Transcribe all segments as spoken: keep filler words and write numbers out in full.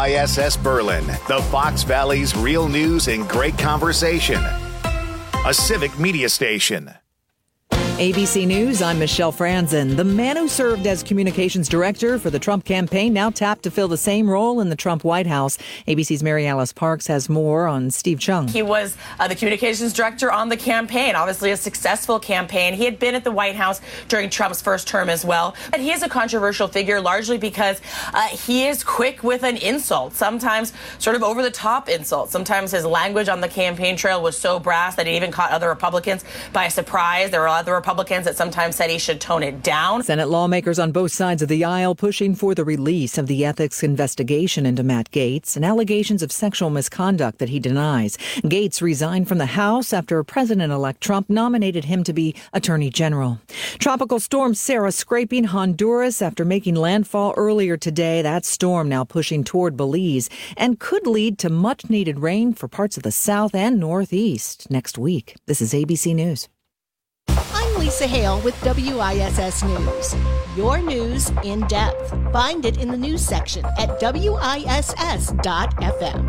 I S S Berlin, the Fox Valley's real news and great conversation. A civic media station. A B C News, I'm Michelle Franzen. The man who served as communications director for the Trump campaign now tapped to fill the same role in the Trump White House. A B C's Mary Alice Parks has more on Steve Chung. He was uh, the communications director on the campaign, obviously a successful campaign. He had been at the White House during Trump's first term as well. But he is a controversial figure largely because uh, he is quick with an insult, sometimes sort of over-the-top insult. Sometimes his language on the campaign trail was so brass that it even caught other Republicans by surprise. There were other Republicans that sometimes said he should tone it down. Senate lawmakers on both sides of the aisle pushing for the release of the ethics investigation into Matt Gaetz and allegations of sexual misconduct that he denies. Gaetz resigned from the House after President-elect Trump nominated him to be Attorney General. Tropical storm Sarah scraping Honduras after making landfall earlier today. That storm now pushing toward Belize and could lead to much-needed rain for parts of the south and northeast next week. This is A B C News. I'm Lisa Hale with W I S S News. Your news in depth. Find it in the news section at W I S S dot F M.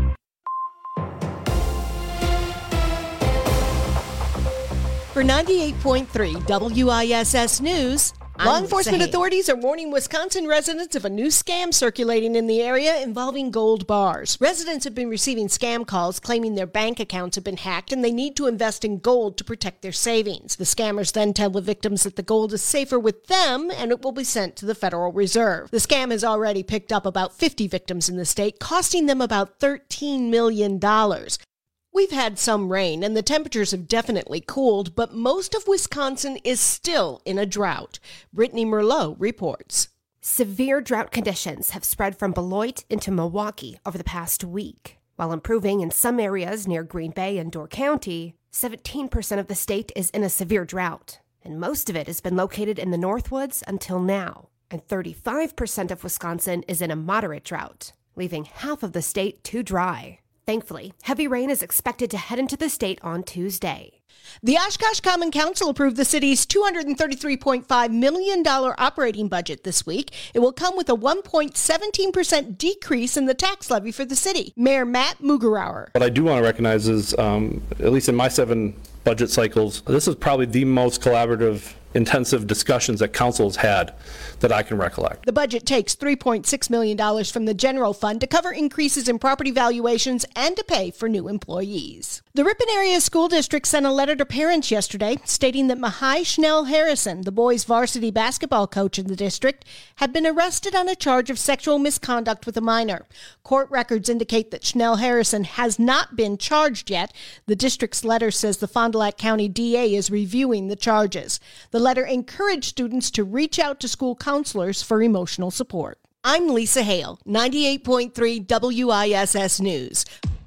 For ninety-eight point three W I S S News, law enforcement authorities are warning Wisconsin residents of a new scam circulating in the area involving gold bars. Residents have been receiving scam calls claiming their bank accounts have been hacked and they need to invest in gold to protect their savings. The scammers then tell the victims that the gold is safer with them and it will be sent to the Federal Reserve. The scam has already picked up about fifty victims in the state, costing them about thirteen million dollars. We've had some rain and the temperatures have definitely cooled, but most of Wisconsin is still in a drought. Brittany Merlot reports. Severe drought conditions have spread from Beloit into Milwaukee over the past week. While improving in some areas near Green Bay and Door County, seventeen percent of the state is in a severe drought, and most of it has been located in the Northwoods until now. And thirty-five percent of Wisconsin is in a moderate drought, leaving half of the state too dry. Thankfully, heavy rain is expected to head into the state on Tuesday. The Oshkosh Common Council approved the city's two hundred thirty-three point five million dollars operating budget this week. It will come with a one point one seven percent decrease in the tax levy for the city. Mayor Matt Mugerauer. What I do want to recognize is, um, at least in my seven budget cycles, this is probably the most collaborative, intensive discussions that council has had that I can recollect. The budget takes three point six million dollars from the general fund to cover increases in property valuations and to pay for new employees. The Ripon Area School District sent a letter to parents yesterday stating that Mihai Schnell Harrison, the boys' varsity basketball coach in the district, had been arrested on a charge of sexual misconduct with a minor. Court records indicate that Schnell Harrison has not been charged yet. The district's letter says the Fond du Lac County D A is reviewing the charges. The letter encouraged students to reach out to school counselors for emotional support. I'm Lisa Hale, ninety-eight point three W I S S News.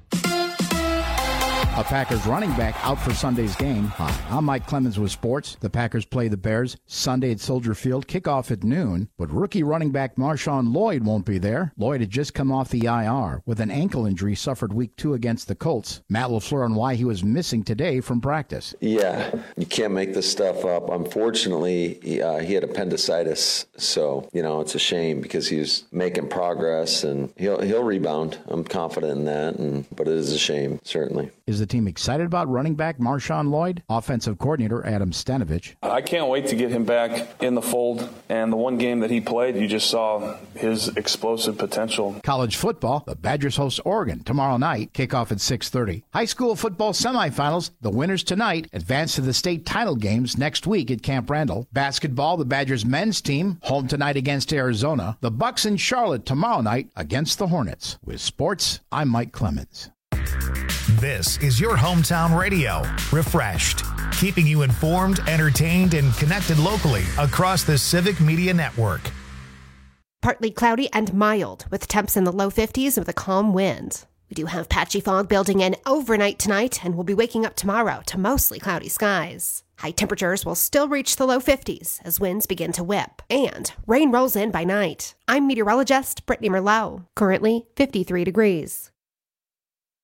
A Packers running back out for Sunday's game. Hi, I'm Mike Clemens with sports. The Packers play the Bears Sunday at Soldier Field, kickoff at noon. But rookie running back Marshawn Lloyd won't be there. Lloyd had just come off the I R with an ankle injury suffered week two against the Colts. Matt LaFleur on why he was missing today from practice. Yeah, you can't make this stuff up. Unfortunately, he, uh, he had appendicitis, so you know it's a shame because he was making progress and he'll he'll rebound. I'm confident in that, and but it is a shame, certainly. Is the team excited about running back Marshawn Lloyd? Offensive coordinator Adam Stanovich. I can't wait to get him back in the fold. And the one game that he played, you just saw his explosive potential. College football, the Badgers host Oregon tomorrow night. Kickoff at six thirty. High school football semifinals, the winners tonight advance to the state title games next week at Camp Randall. Basketball, the Badgers men's team, home tonight against Arizona. The Bucks in Charlotte tomorrow night against the Hornets. With sports, I'm Mike Clemens. This is your hometown radio, Refreshed, keeping you informed, entertained, and connected locally across the Civic Media Network. Partly cloudy and mild, with temps in the low fifties with a calm wind. We do have patchy fog building in overnight tonight, and we'll be waking up tomorrow to mostly cloudy skies. High temperatures will still reach the low fifties as winds begin to whip, and rain rolls in by night. I'm meteorologist Brittany Merlot, currently fifty-three degrees.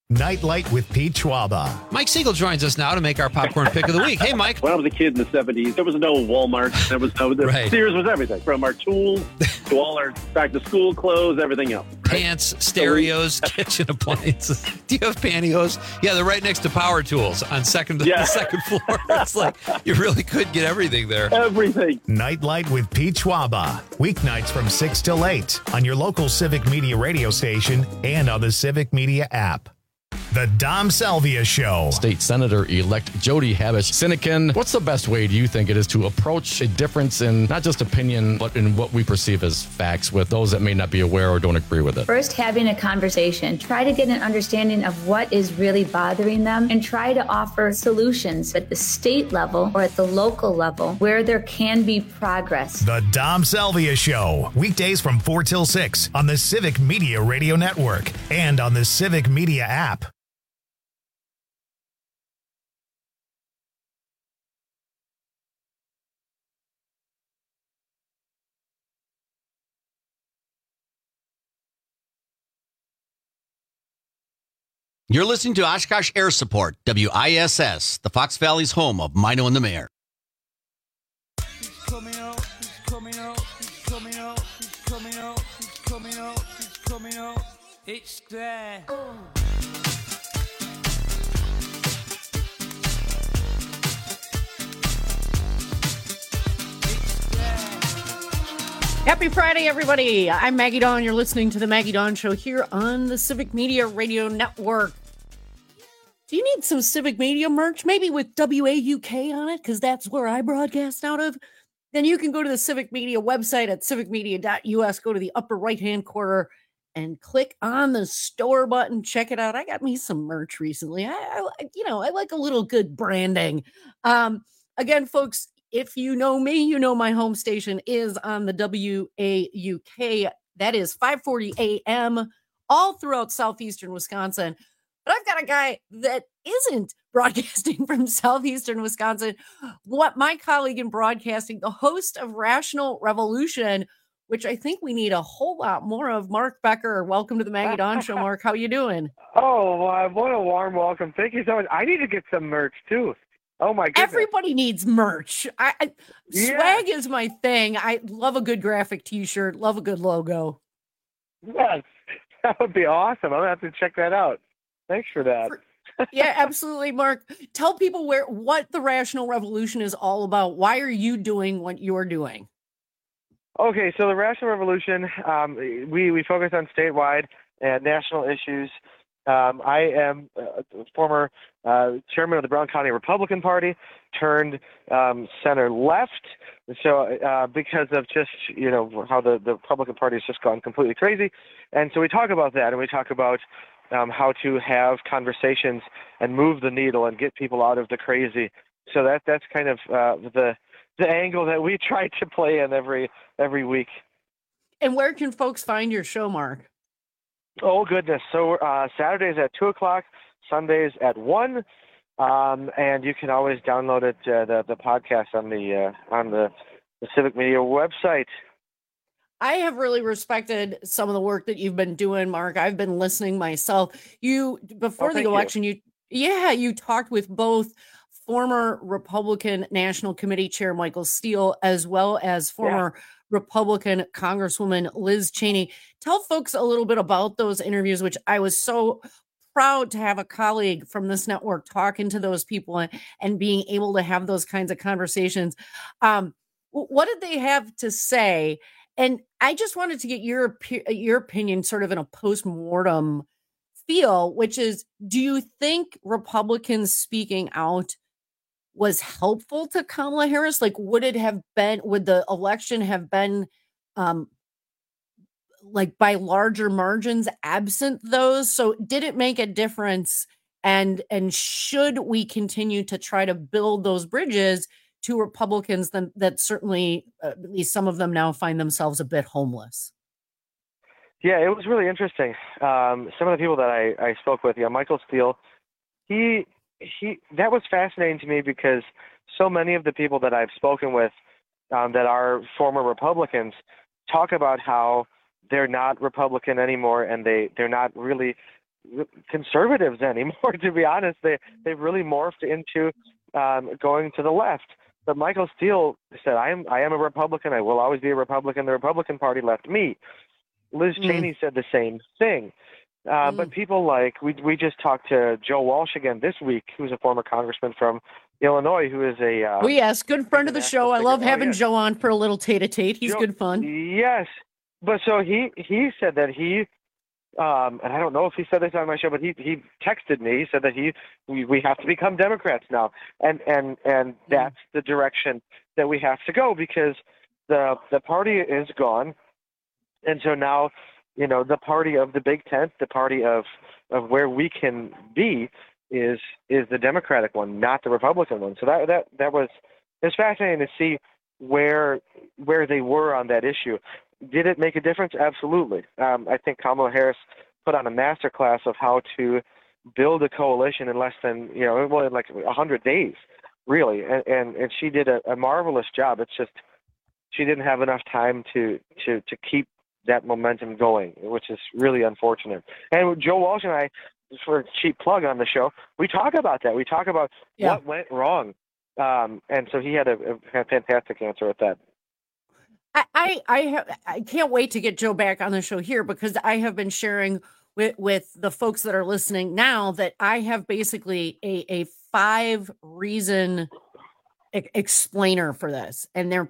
Nightlight with Pete Schwaba. Mike Siegel joins us now to make our popcorn pick of the week. Hey, Mike. When I was a kid in the seventies, there was no Walmart. There was no, the right. Sears was everything, from our tools to all our back-to-school clothes, everything else. Right? Pants, stereos, kitchen appliances. Do you have pantyhose? Yeah, they're right next to power tools on second to Yeah. the second floor. It's like you really could get everything there. Everything. Nightlight with Pete Schwaba. Weeknights from six till eight on your local Civic Media radio station and on the Civic Media app. The Dom Salvia Show. State Senator-elect Jody Habush-Sinekin, what's the best way, do you think, it is to approach a difference in not just opinion, but in what we perceive as facts with those that may not be aware or don't agree with it? First, having a conversation. Try to get an understanding of what is really bothering them and try to offer solutions at the state level or at the local level where there can be progress. The Dom Salvia Show. Weekdays from four till six on the Civic Media Radio Network and on the Civic Media app. You're listening to Oshkosh Air Support, W I S S, the Fox Valley's home of Mino and the Mayor. He's coming out, he's coming out, he's coming out, he's coming out, he's coming out, he's coming out. It's there. Happy Friday, everybody. I'm Maggie Dawn. You're listening to the Maggie Dawn Show here on the Civic Media Radio Network. Do you need some Civic Media merch? Maybe with W A U K on it, because that's where I broadcast out of? Then you can go to the Civic Media website at civic media dot U S, go to the upper right-hand corner, and click on the store button. Check it out. I got me some merch recently. I, I you know, I like a little good branding. Um, again, folks, if you know me, you know my home station is on the W A U K. That is five forty A M all throughout southeastern Wisconsin. But I've got a guy that isn't broadcasting from southeastern Wisconsin. What my colleague in broadcasting, the host of Rational Revolution, which I think we need a whole lot more of, Mark Becker. Welcome to the Maggie Dawn Show, Mark. How you doing? Oh, uh, what a warm welcome. Thank you so much. I need to get some merch, too. Oh, my goodness. Everybody needs merch. I, I yeah. Swag is my thing. I love a good graphic T-shirt, love a good logo. Yes, that would be awesome. I'm going to have to check that out. Thanks for that. For, yeah, absolutely, Mark. Tell people where what the Rational Revolution is all about. Why are you doing what you're doing? Okay, so the Rational Revolution, um, we, we focus on statewide and national issues. Um, I am a former uh, chairman of the Brown County Republican Party, turned um, center left. So uh, because of just, you know, how the, the Republican Party has just gone completely crazy. And so we talk about that, and we talk about um, how to have conversations and move the needle and get people out of the crazy. So that that's kind of uh, the the angle that we try to play in every every week. And where can folks find your show, Mark? Oh, goodness. So uh, Saturdays at two o'clock, Sundays at one, um, and you can always download it, uh, the, the podcast on the uh, on the, the Civic Media website. I have really respected some of the work that you've been doing, Mark. I've been listening myself. You, before oh, the election, you. you, yeah, you talked with both former Republican National Committee Chair Michael Steele, as well as former yeah. Republican Congresswoman Liz Cheney. Tell folks a little bit about those interviews, which I was so proud to have a colleague from this network talking to those people and, and being able to have those kinds of conversations. Um, what did they have to say? And I just wanted to get your, your opinion sort of in a post-mortem feel, which is, do you think Republicans speaking out was helpful to Kamala Harris? Like, would it have been, would the election have been um, like by larger margins absent those? So did it make a difference? And, and should we continue to try to build those bridges to Republicans that, that certainly, uh, at least some of them now find themselves a bit homeless? Yeah, it was really interesting. Um, some of the people that I, I spoke with, yeah, Michael Steele, he, He that was fascinating to me because so many of the people that I've spoken with um, that are former Republicans talk about how they're not Republican anymore and they, they're not really conservatives anymore, to be honest. They, they've really morphed into um, going to the left. But Michael Steele said, I am I am a Republican. I will always be a Republican. The Republican Party left me. Liz Cheney mm. said the same thing. Uh, mm. But people like, we we just talked to Joe Walsh again this week, who's a former congressman from Illinois, who is a... Uh, oh, yes, good friend of the show. I love having oh, yes. Joe on for a little tete-a-tete. He's Joe, good fun. Yes. But so he, he said that he... Um, and I don't know if he said this on my show, but he, he texted me. He said that he we, we have to become Democrats now, and and and that's the direction that we have to go, because the the party is gone, and so now, you know, the party of the big tent, the party of of where we can be, is is the Democratic one, not the Republican one. So that that that was it's fascinating to see where where they were on that issue. Did it make a difference? Absolutely. Um, I think Kamala Harris put on a master class of how to build a coalition in less than, you know, well, in like one hundred days, really. And, and, and she did a, a marvelous job. It's just she didn't have enough time to, to, to keep that momentum going, which is really unfortunate. And Joe Walsh and I, for a cheap plug on the show, we talk about that. We talk about yeah. what went wrong. Um, and so he had a, a fantastic answer at that. I I have, I can't wait to get Joe back on the show here, because I have been sharing with, with the folks that are listening now that I have basically a, a five reason e- explainer for this. And they're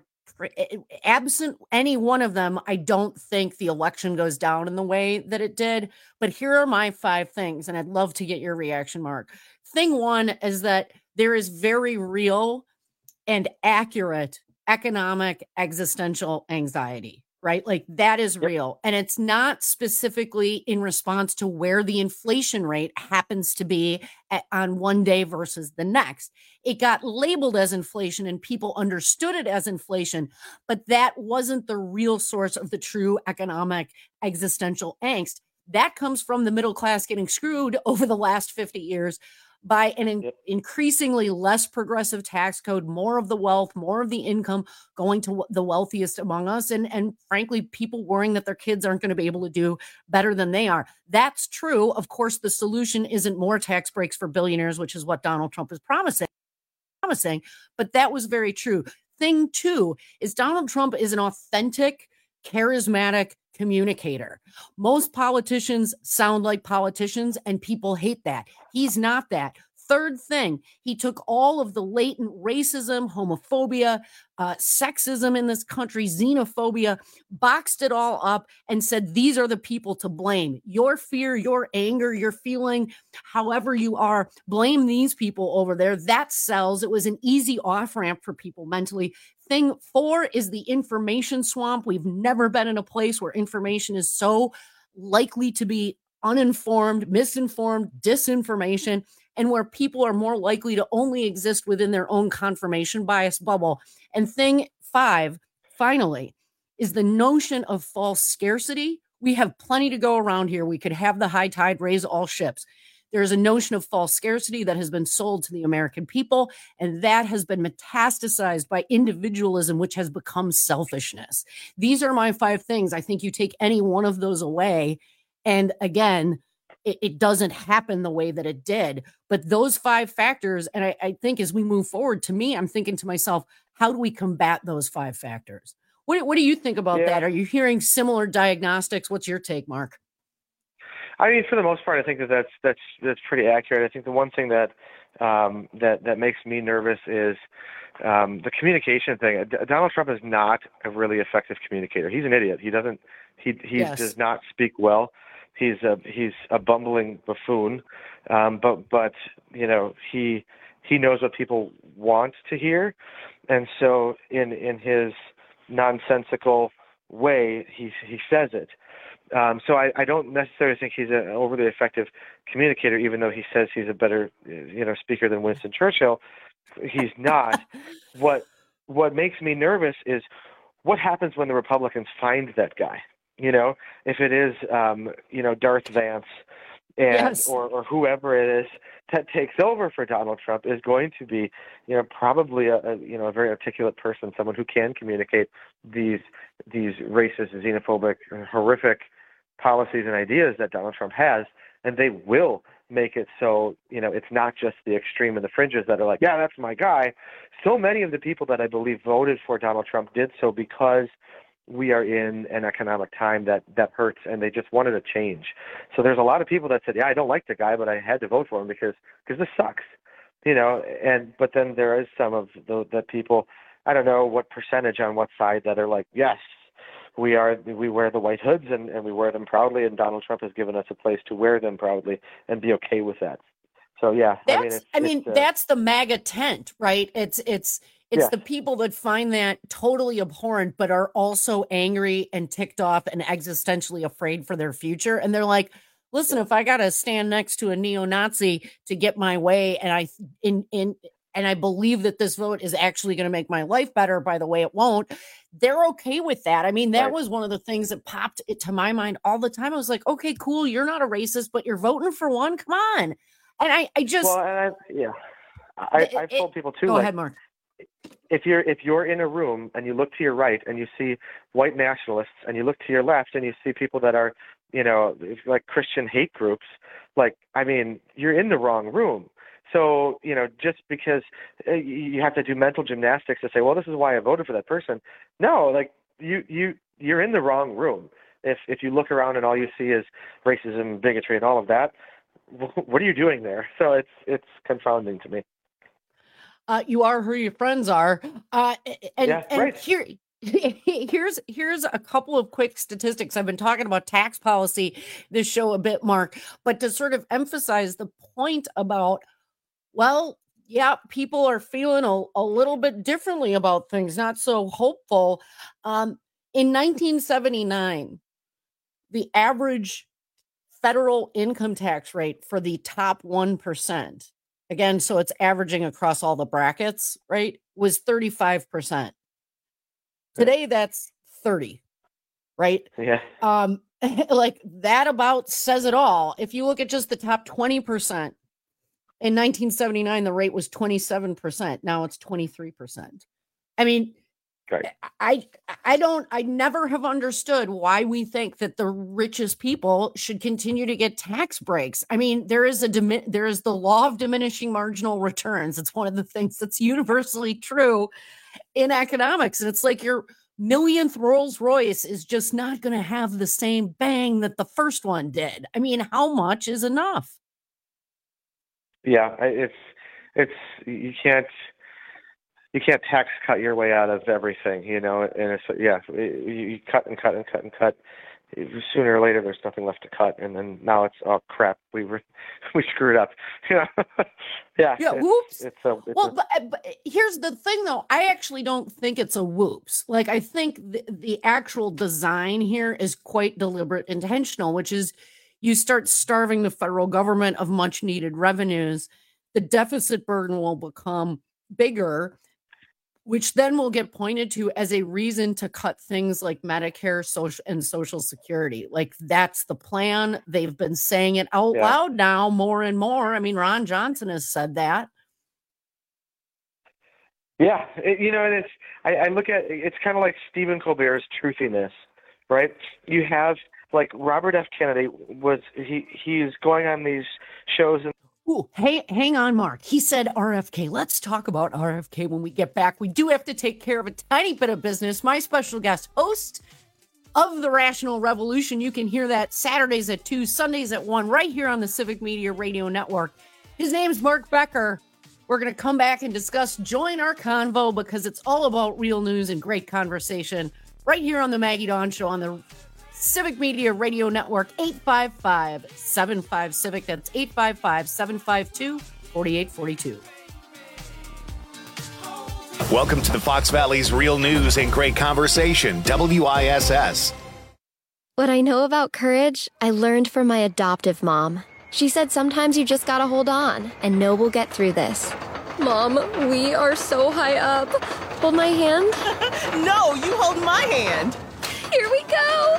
absent any one of them, I don't think the election goes down in the way that it did. But here are my five things, and I'd love to get your reaction, Mark. Thing one is that there is very real and accurate economic existential anxiety, right? Like that is real. And it's not specifically in response to where the inflation rate happens to be at, on one day versus the next. It got labeled as inflation and people understood it as inflation, but that wasn't the real source of the true economic existential angst. That comes from the middle class getting screwed over the last fifty years by an in- increasingly less progressive tax code, more of the wealth, more of the income going to w- the wealthiest among us, and, and frankly, people worrying that their kids aren't going to be able to do better than they are. That's true. Of course, the solution isn't more tax breaks for billionaires, which is what Donald Trump is promising, promising, but that was very true. Thing two is Donald Trump is an authentic, charismatic communicator. Most politicians sound like politicians, and people hate that. He's not that. Third thing, he took all of the latent racism, homophobia, uh, sexism in this country, xenophobia, boxed it all up and said, these are the people to blame. Your fear, your anger, your feeling, however you are, blame these people over there. That sells. It was an easy off-ramp for people mentally. Thing four is the information swamp. We've never been in a place where information is so likely to be uninformed, misinformed, disinformation, and where people are more likely to only exist within their own confirmation bias bubble. And thing five, finally, is the notion of false scarcity. We have plenty to go around here. We could have the high tide raise all ships. There's a notion of false scarcity that has been sold to the American people, and that has been metastasized by individualism, which has become selfishness. These are my five things. I think you take any one of those away, and again, it, it doesn't happen the way that it did. But those five factors, and I, I think as we move forward, to me, I'm thinking to myself, how do we combat those five factors? What, what do you think about yeah. that? Are you hearing similar diagnostics? What's your take, Mark? I mean, for the most part, I think that that's that's that's pretty accurate. I think the one thing that um, that that makes me nervous is um, the communication thing. D- Donald Trump is not a really effective communicator. He's an idiot. He doesn't. He he yes. does not speak well. He's a he's a bumbling buffoon. Um, but but you know he he knows what people want to hear, and so in in his nonsensical way, he he says it. Um, so I, I don't necessarily think he's an overly effective communicator, even though he says he's a better, you know, speaker than Winston Churchill. He's not. what what makes me nervous is what happens when the Republicans find that guy. You know, if it is, um, you know, Darth Vance and yes. or, or whoever it is that takes over for Donald Trump is going to be, you know, probably a, a you know a very articulate person, someone who can communicate these these racist, xenophobic, horrific policies and ideas that Donald Trump has. and they will make it so, you know, it's not just the extreme and the fringes that are like, yeah, that's my guy. So many of the people that I believe voted for Donald Trump did so because we are in an economic time that, that hurts, and they just wanted a change. So there's a lot of people that said, yeah, I don't like the guy, but I had to vote for him because because this sucks, you know. And but then there is some of the, the people, I don't know what percentage on what side, that are like, yes, we are we wear the white hoods and, and we wear them proudly, and Donald Trump has given us a place to wear them proudly and be okay with that. So yeah, that's, I mean, it's, I mean it's, uh, that's the MAGA tent, right? It's it's it's yeah. the people that find that totally abhorrent, but are also angry and ticked off and existentially afraid for their future. And they're like, listen, if I got to stand next to a neo-Nazi to get my way, and I in in and I believe that this vote is actually going to make my life better, by the way, it won't. They're okay with that. I mean, that right. was one of the things that popped it to my mind all the time. I was like, okay, cool. You're not a racist, but you're voting for one. Come on. And I, I just, well, and I, yeah, I, it, I've told people too. Go like, ahead, Mark. If you're if you're in a room and you look to your right and you see white nationalists, and you look to your left and you see people that are, you know, like Christian hate groups, like, I mean, you're in the wrong room. So, you know, just because you have to do mental gymnastics to say, well, this is why I voted for that person. No, like you you you're in the wrong room. If if you look around and all you see is racism, bigotry, and all of that, what are you doing there? So it's it's confounding to me. Uh, you are who your friends are. Uh, and yeah, and right. here, here's here's a couple of quick statistics. I've been talking about tax policy this show a bit, Mark, but to sort of emphasize the point about, well, yeah, people are feeling a, a little bit differently about things, not so hopeful. Um, in nineteen seventy-nine, the average federal income tax rate for the top one percent, again, so it's averaging across all the brackets, right, was thirty-five percent. Today, that's thirty, right? Yeah. Um, like that about says it all. If you look at just the top twenty percent, in nineteen seventy-nine, the rate was twenty-seven percent. Now it's twenty-three percent. I mean, right. I, I don't, I never have understood why we think that the richest people should continue to get tax breaks. I mean, there is a, dimi- there is the law of diminishing marginal returns. It's one of the things that's universally true in economics. And it's like your millionth Rolls Royce is just not going to have the same bang that the first one did. I mean, how much is enough? Yeah, it's it's you can't you can't tax cut your way out of everything, you know. And it's yeah, you cut and cut and cut and cut. Sooner or later, there's nothing left to cut, and then now it's oh crap, we were we screwed up. yeah, yeah. It's, whoops. It's a, it's well, a, but, but here's the thing, though. I actually don't think it's a whoops. Like I think the, the actual design here is quite deliberate, intentional, which is. You start starving the federal government of much needed revenues, the deficit burden will become bigger, which then will get pointed to as a reason to cut things like Medicare, social and Social Security. Like that's the plan. They've been saying it out yeah. loud now more and more. I mean, Ron Johnson has said that. Yeah, it, you know, and it's I, I look at it's kind of like Stephen Colbert's truthiness, right? You have. Like Robert F. Kennedy was, he he's going on these shows. And- Ooh, hey, hang on, Mark. He said R F K. Let's talk about R F K when we get back. We do have to take care of a tiny bit of business. My special guest, host of The Rational Revolution. You can hear that Saturdays at two, Sundays at one, right here on the Civic Media Radio Network. His name's Mark Becker. We're going to come back and discuss Join Our Convo because it's all about real news and great conversation right here on the Maggie Dawn Show on the Civic Media Radio Network. Eight five five, seven five, Civic. That's eight five five, seven five two, four eight four two. Welcome to the Fox Valley's Real News and Great Conversation, W I S S. What I know about courage, I learned from my adoptive mom. She said sometimes you just gotta hold on and know we'll get through this. Mom, we are so high up. Hold my hand. No, you hold my hand. Here we go!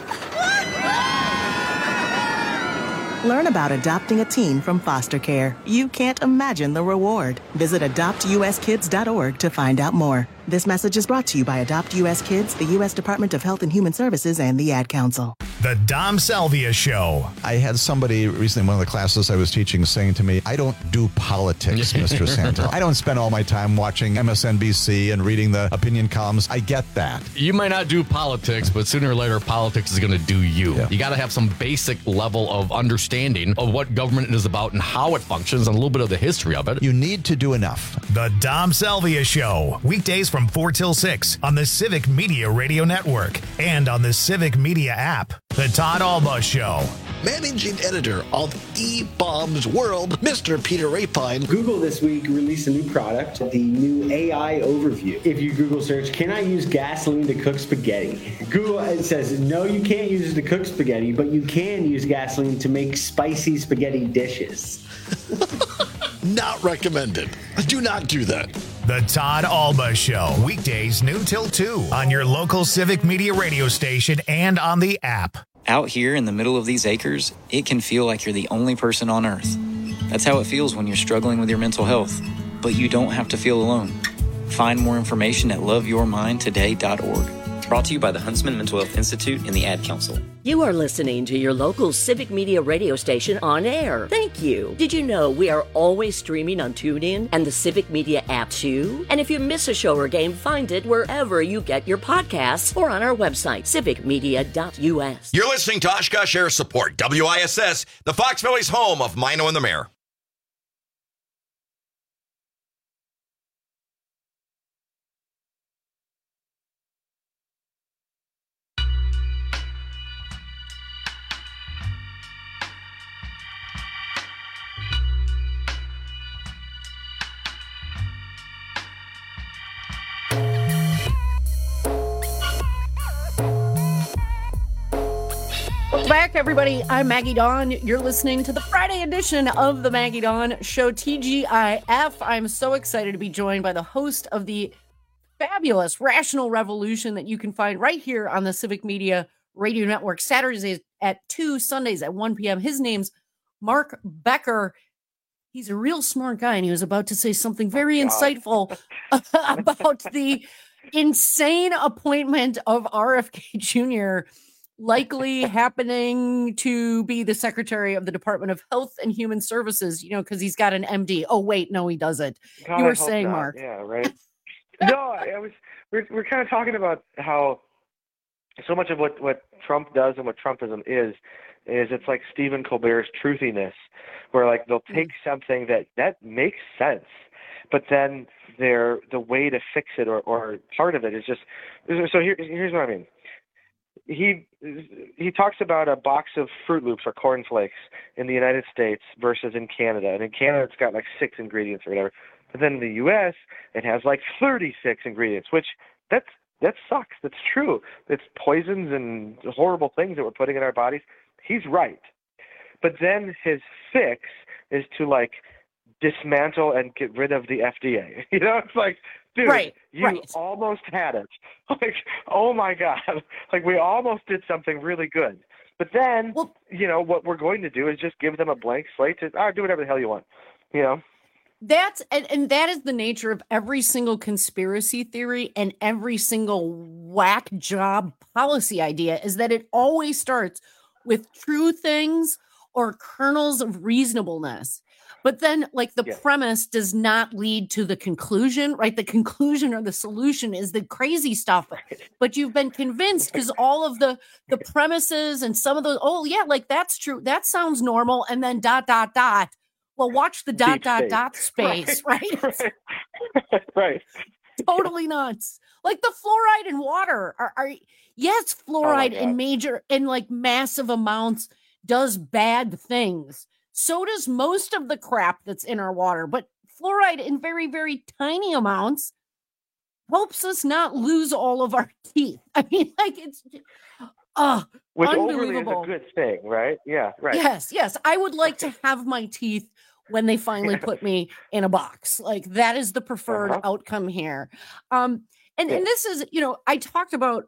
Learn about adopting a teen from foster care. You can't imagine the reward. Visit adopt u s kids dot org to find out more. This message is brought to you by Adopt U S Kids, the U S Department of Health and Human Services, and the Ad Council. The Dom Salvia Show. I had somebody recently in one of the classes I was teaching saying to me, I don't do politics, Mister Santel. I don't spend all my time watching M S N B C and reading the opinion columns. I get that. You might not do politics, but sooner or later, politics is going to do you. Yeah. You got to have some basic level of understanding of what government is about and how it functions and a little bit of the history of it. You need to do enough. The Dom Salvia Show. Weekdays from four till six on the Civic Media Radio Network and on the Civic Media app. The Todd Alba Show. Managing editor of eBaum's World, Mister Peter Rapine. Google this week released a new product, the new A I overview. If you Google search, can I use gasoline to cook spaghetti? Google it says, no, you can't use it to cook spaghetti, but you can use gasoline to make spicy spaghetti dishes. Not recommended. Do not do that. The Todd Alba Show. Weekdays noon till two on your local Civic Media radio station and on the app. Out here in the middle of these acres, it can feel like you're the only person on Earth. That's how it feels when you're struggling with your mental health. But you don't have to feel alone. Find more information at love your mind today dot org. Brought to you by the Huntsman Mental Health Institute and the Ad Council. You are listening to your local Civic Media radio station on air. Thank you. Did you know we are always streaming on TuneIn and the Civic Media app too? And if you miss a show or game, find it wherever you get your podcasts or on our website, civic media dot U S. You're listening to Oshkosh Air Support, W I S S, the Fox Valley's home of Mino and the Mayor. Back, everybody. I'm Maggie Dawn. You're listening to the Friday edition of the Maggie Dawn Show, T G I F. I'm so excited to be joined by the host of the fabulous Rational Revolution that you can find right here on the Civic Media Radio Network, Saturdays at two, Sundays at one p.m. His name's Mark Becker. He's a real smart guy, and he was about to say something very oh, insightful about the insane appointment of R F K Junior likely happening to be the Secretary of the Department of Health and Human Services, you know, because he's got an M D. Oh, wait, no, he doesn't. God, you were I hope saying, not. Mark. Yeah, right. no, I was. We're we're kind of talking about how so much of what, what Trump does and what Trumpism is is it's like Stephen Colbert's truthiness, where like they'll take mm-hmm. something that that makes sense, but then they're the way to fix it or, or part of it is just. So here here's what I mean. He he talks about a box of Fruit Loops or Corn Flakes in the United States versus in Canada. And in Canada, it's got like six ingredients or whatever. But then in the U S, it has like thirty-six ingredients, which that's that sucks. That's true. It's poisons and horrible things that we're putting in our bodies. He's right. But then his fix is to like dismantle and get rid of the F D A. You know, it's like, dude, right, you right. almost had it. Like, oh my God. Like, we almost did something really good. But then, well, you know, what we're going to do is just give them a blank slate to ah, do whatever the hell you want, you know? That's, and, and that is the nature of every single conspiracy theory and every single whack job policy idea, is that it always starts with true things or kernels of reasonableness. But then, like, the yeah. premise does not lead to the conclusion, right? The conclusion or the solution is the crazy stuff. But you've been convinced because all of the, the premises and some of those, oh, yeah, like, that's true. That sounds normal. And then dot, dot, dot. Well, watch the dot, Deep dot, space. dot space, right? Right. right. Totally nuts. Like the fluoride in water. Are, are Yes, fluoride oh in major, in like massive amounts does bad things. So does most of the crap that's in our water, but fluoride in very, very tiny amounts helps us not lose all of our teeth. I mean, like it's uh, Which unbelievable. overly is a good thing, right? Yeah, right. Yes, yes. I would like to have my teeth when they finally put me in a box. Like that is the preferred uh-huh. outcome here. Um, and, yeah. and this is, you know, I talked about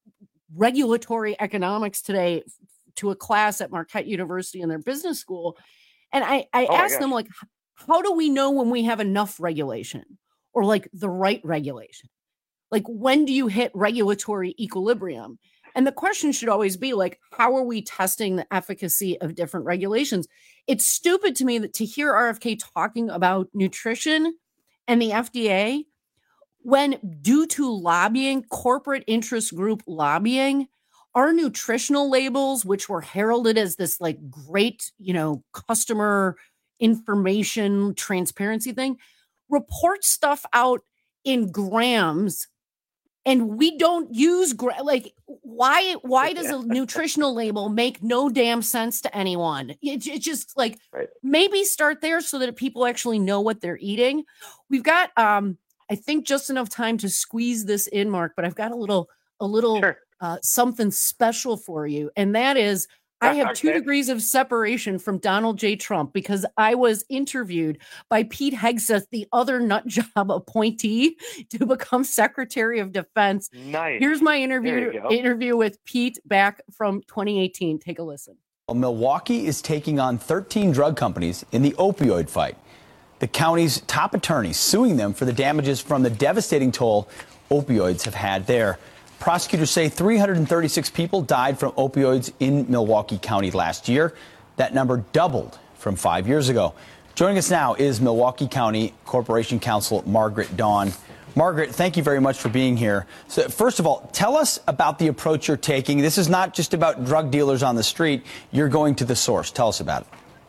regulatory economics today to a class at Marquette University in their business school. And I, I oh asked them, like, how do we know when we have enough regulation or like the right regulation? Like, when do you hit regulatory equilibrium? And the question should always be like, how are we testing the efficacy of different regulations? It's stupid to me that to hear R F K talking about nutrition and the F D A when, due to lobbying, corporate interest group lobbying, our nutritional labels, which were heralded as this like great, you know, customer information transparency thing, report stuff out in grams, and we don't use gra- like why why does a nutritional label make no damn sense to anyone? It, it just like right. maybe start there so that people actually know what they're eating. We've got um I think just enough time to squeeze this in, Mark, but I've got a little a little sure. uh, something special for you, and that is I have two okay. degrees of separation from Donald J. Trump because I was interviewed by Pete Hegseth, the other nut job appointee to become Secretary of Defense. Nice. Here's my interview interview with Pete back from twenty eighteen. Take a listen. Well, Milwaukee is taking on thirteen drug companies in the opioid fight. The county's top attorneys suing them for the damages from the devastating toll opioids have had there. Prosecutors say three hundred thirty-six people died from opioids in Milwaukee County last year. That number doubled from five years ago. Joining us now is Milwaukee County Corporation Counsel Margaret Dawn. Margaret, thank you very much for being here. So first of all, tell us about the approach you're taking. This is not just about drug dealers on the street. You're going to the source. Tell us about it.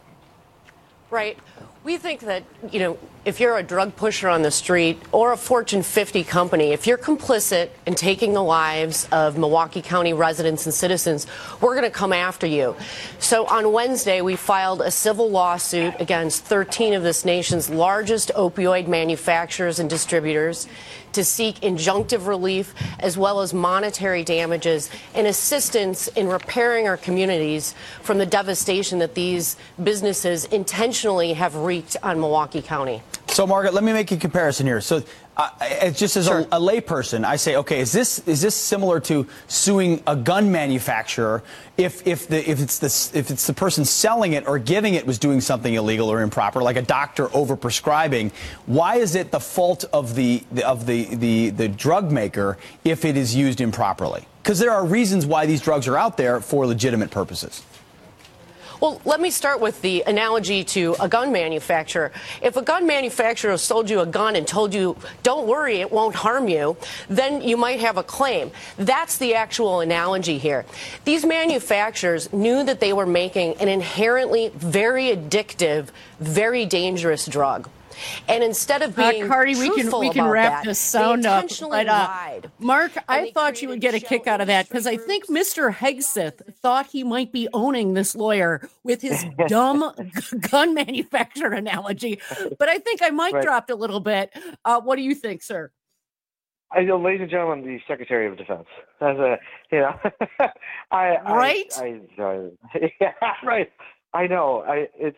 Right. We think that, you know, if you're a drug pusher on the street or a Fortune fifty company, if you're complicit in taking the lives of Milwaukee County residents and citizens, we're going to come after you. So on Wednesday, we filed a civil lawsuit against thirteen of this nation's largest opioid manufacturers and distributors to seek injunctive relief as well as monetary damages and assistance in repairing our communities from the devastation that these businesses intentionally have wreaked on Milwaukee County. So, Margaret, let me make a comparison here. So, uh, just as sure. a, a layperson, I say, okay, is this is this similar to suing a gun manufacturer if if the if it's the if it's the person selling it or giving it was doing something illegal or improper, like a doctor overprescribing? Why is it the fault of the of the the the drug maker if it is used improperly? Because there are reasons why these drugs are out there for legitimate purposes. Well, let me start with the analogy to a gun manufacturer. If a gun manufacturer sold you a gun and told you, don't worry, it won't harm you, then you might have a claim. That's the actual analogy here. These manufacturers knew that they were making an inherently very addictive, very dangerous drug. And instead of being uh, Cardi, we can we can wrap that, this sound up. But, uh, lied. Mark, I thought you would get a kick out of that because I think Mister Hegseth thought he might be owning this lawyer with his dumb g- gun manufacturer analogy. But I think I might right. dropped a little bit. Uh, what do you think, sir? I know, ladies and gentlemen, the Secretary of Defense. As a, you know, I right, I, I, I, yeah, right. I know. I it's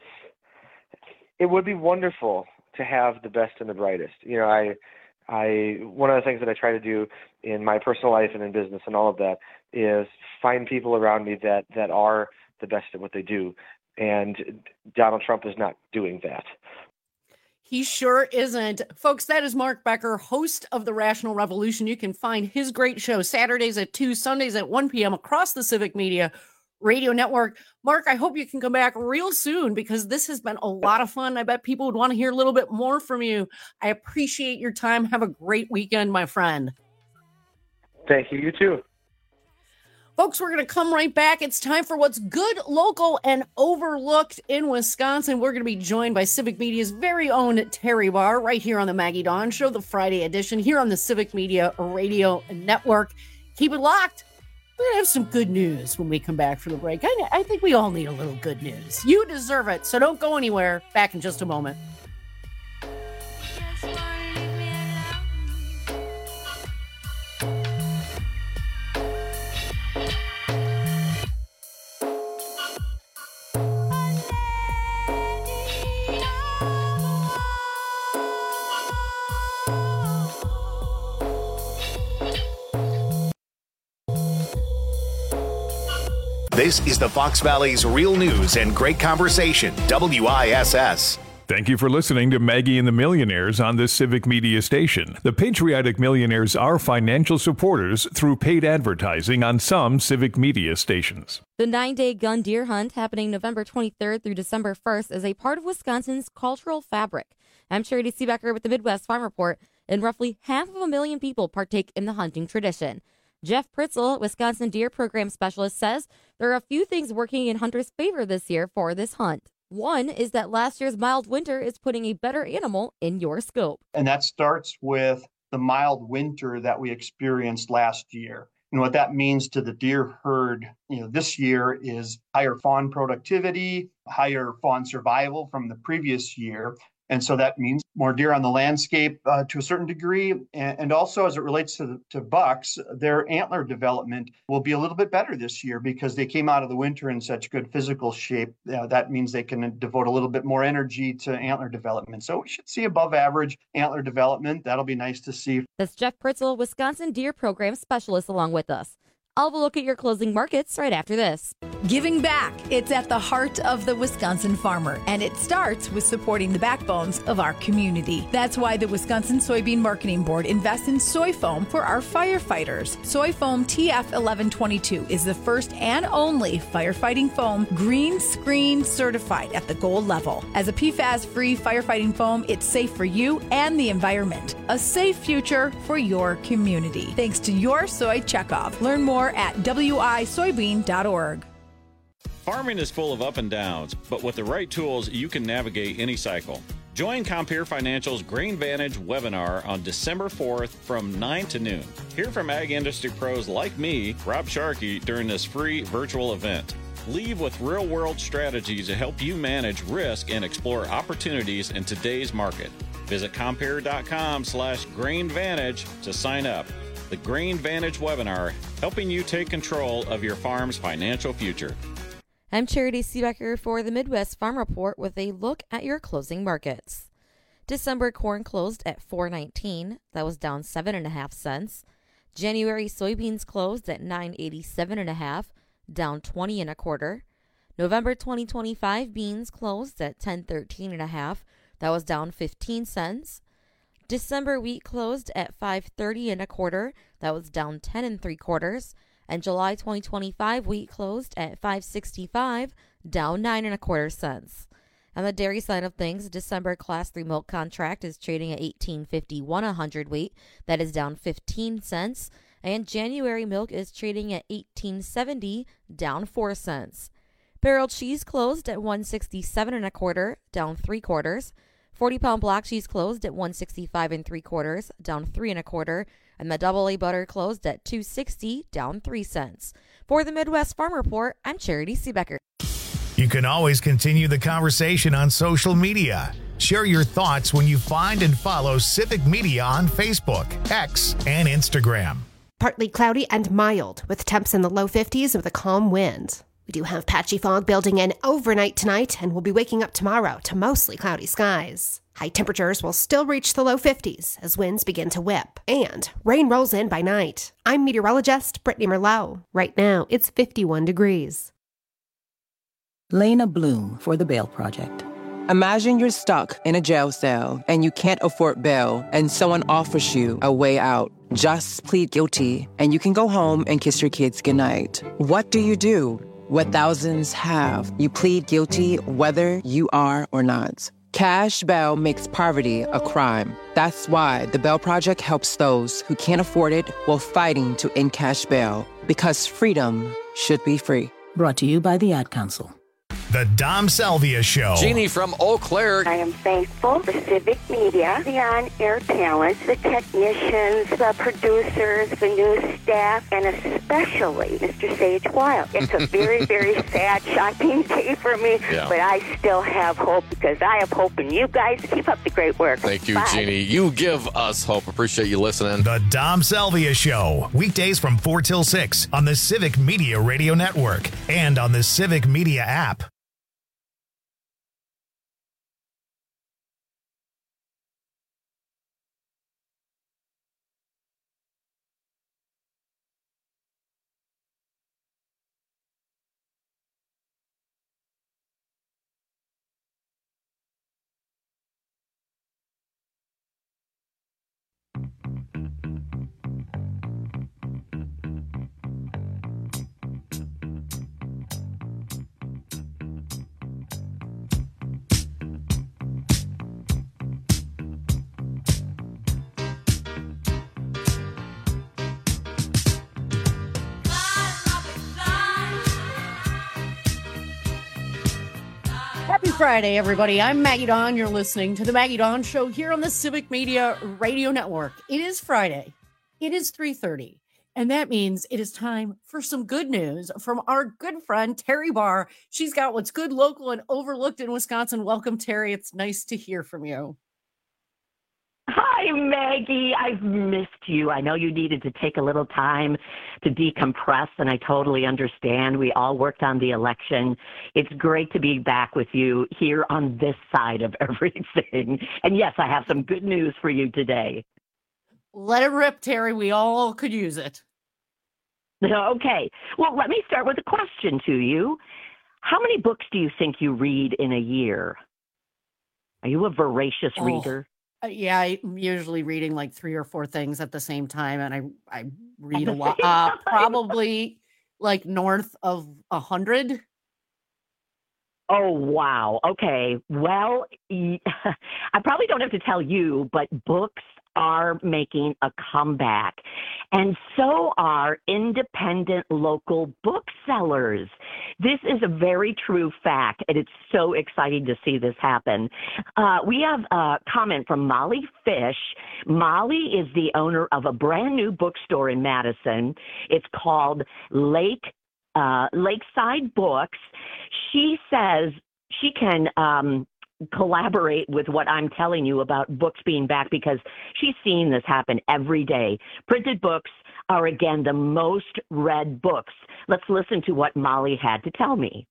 it would be wonderful to have the best and the brightest. You know, I, I, one of the things that I try to do in my personal life and in business and all of that is find people around me that, that are the best at what they do. And Donald Trump is not doing that. He sure isn't. Folks, that is Mark Becker, host of The Rational Revolution. You can find his great show Saturdays at two, Sundays at one p.m. across the Civic Media Radio Network. Mark, I hope you can come back real soon because this has been a lot of fun. I bet people would want to hear a little bit more from you. I appreciate your time. Have a great weekend, my friend. Thank you. You too. Folks, we're going to come right back. It's time for what's good, local, and overlooked in Wisconsin. We're going to be joined by Civic Media's very own Terry Barr right here on the Maggie Dawn Show, the Friday edition, here on the Civic Media Radio Network. Keep it locked. We're going to have some good news when we come back from the break. I, I think we all need a little good news. You deserve it, so don't go anywhere. Back in just a moment. This is the Fox Valley's Real News and Great Conversation, W I S S. Thank you for listening to Maggie and the Millionaires on this Civic Media station. The Patriotic Millionaires are financial supporters through paid advertising on some Civic Media stations. The nine-day gun deer hunt happening November twenty-third through December first is a part of Wisconsin's cultural fabric. I'm Charity Seebecker with the Midwest Farm Report, and roughly half of a million people partake in the hunting tradition. Jeff Pritzel, Wisconsin Deer Program Specialist, says there are a few things working in hunters' favor this year for this hunt. One is that last year's mild winter is putting a better animal in your scope. And that starts with the mild winter that we experienced last year. And what that means to the deer herd, you know, this year is higher fawn productivity, higher fawn survival from the previous year. And so that means more deer on the landscape uh, to a certain degree. And, and also as it relates to, to bucks, their antler development will be a little bit better this year because they came out of the winter in such good physical shape. Uh, that means they can devote a little bit more energy to antler development. So we should see above average antler development. That'll be nice to see. That's Jeff Pritzel, Wisconsin Deer Program Specialist, along with us. I'll have a look at your closing markets right after this. Giving back. It's at the heart of the Wisconsin farmer, and it starts with supporting the backbones of our community. That's why the Wisconsin Soybean Marketing Board invests in soy foam for our firefighters. Soy foam T F eleven twenty-two is the first and only firefighting foam green screen certified at the gold level. As a P FAS-free firefighting foam, it's safe for you and the environment. A safe future for your community. Thanks to your soy checkoff. Learn more at W I soybean dot org. Farming is full of up and downs, but with the right tools, you can navigate any cycle. Join Compeer Financial's Grain Vantage webinar on December fourth from nine to noon. Hear from ag industry pros like me, Rob Sharkey, during this free virtual event. Leave with real-world strategies to help you manage risk and explore opportunities in today's market. Visit Compeer.com slash Grain Vantage to sign up. The Grain Vantage webinar, helping you take control of your farm's financial future. I'm Charity Seebecker for the Midwest Farm Report with a look at your closing markets. December corn closed at four nineteen. That was down seven and a half cents. January soybeans closed at nine eighty-seven and a half, down twenty and a quarter. November twenty twenty-five beans closed at ten thirteen and a half. That was down fifteen cents. December wheat closed at five thirty and a quarter. That was down ten and three quarters. And July twenty twenty-five wheat closed at five sixty-five, down nine and a quarter cents. On the dairy side of things, December class three milk contract is trading at eighteen fifty-one a hundredweight. That is down fifteen cents. And January milk is trading at eighteen seventy, down four cents. Barrel cheese closed at one sixty-seven and a quarter, down three quarters. forty pound block cheese closed at one sixty-five and three quarters, down three and a quarter, and the double A butter closed at two sixty, down three cents. For the Midwest Farm Report, I'm Charity Seebecker. You can always continue the conversation on social media. Share your thoughts when you find and follow Civic Media on Facebook, X, and Instagram. Partly cloudy and mild, with temps in the low fifties with a calm wind. We do have patchy fog building in overnight tonight, and we'll be waking up tomorrow to mostly cloudy skies. High temperatures will still reach the low fifties as winds begin to whip, and rain rolls in by night. I'm meteorologist Brittany Merlot. Right now, it's fifty-one degrees. Lena Bloom for the Bail Project. Imagine you're stuck in a jail cell and you can't afford bail, and someone offers you a way out. Just plead guilty, and you can go home and kiss your kids goodnight. What do you do? What thousands have. You plead guilty whether you are or not. Cash bail makes poverty a crime. That's why the Bail Project helps those who can't afford it while fighting to end cash bail. Because freedom should be free. Brought to you by the Ad Council. The Dom Salvia Show. Jeannie from Eau Claire. I am thankful for Civic Media, the on-air talent, the technicians, the producers, the news staff, and especially Mister Sage Wild. It's a very, very sad, shocking day for me, yeah. But I still have hope because I have hope in you guys. Keep up the great work. Thank you, Bye. Jeannie. You give us hope. Appreciate you listening. The Dom Salvia Show. Weekdays from four till six on the Civic Media Radio Network and on the Civic Media app. Happy Friday, everybody. I'm Maggie Dawn. You're listening to the Maggie Dawn Show here on the Civic Media Radio Network. It is Friday. It is three thirty. And that means it is time for some good news from our good friend, Terry Barr. She's got what's good, local, and overlooked in Wisconsin. Welcome, Terry. It's nice to hear from you. Hi, Maggie. I've missed you. I know you needed to take a little time to decompress, and I totally understand. We all worked on the election. It's great to be back with you here on this side of everything. And yes, I have some good news for you today. Let it rip, Terry. We all could use it. Okay. Well, let me start with a question to you. How many books do you think you read in a year? Are you a voracious Oh. reader? Uh, yeah, I'm usually reading like three or four things at the same time, and I I read the a lot. same Uh, time? probably like north of a hundred. Oh, wow. Okay. Well, y- I probably don't have to tell you, but books are making a comeback. And so are independent local booksellers. This is a very true fact, and it's so exciting to see this happen. Uh, we have a comment from Molly Fish. Molly is the owner of a brand new bookstore in Madison. It's called Lake uh, Lakeside Books. She says she can um, collaborate with what I'm telling you about books being back because she's seeing this happen every day. Printed books are, again, the most read books. Let's listen to what Molly had to tell me.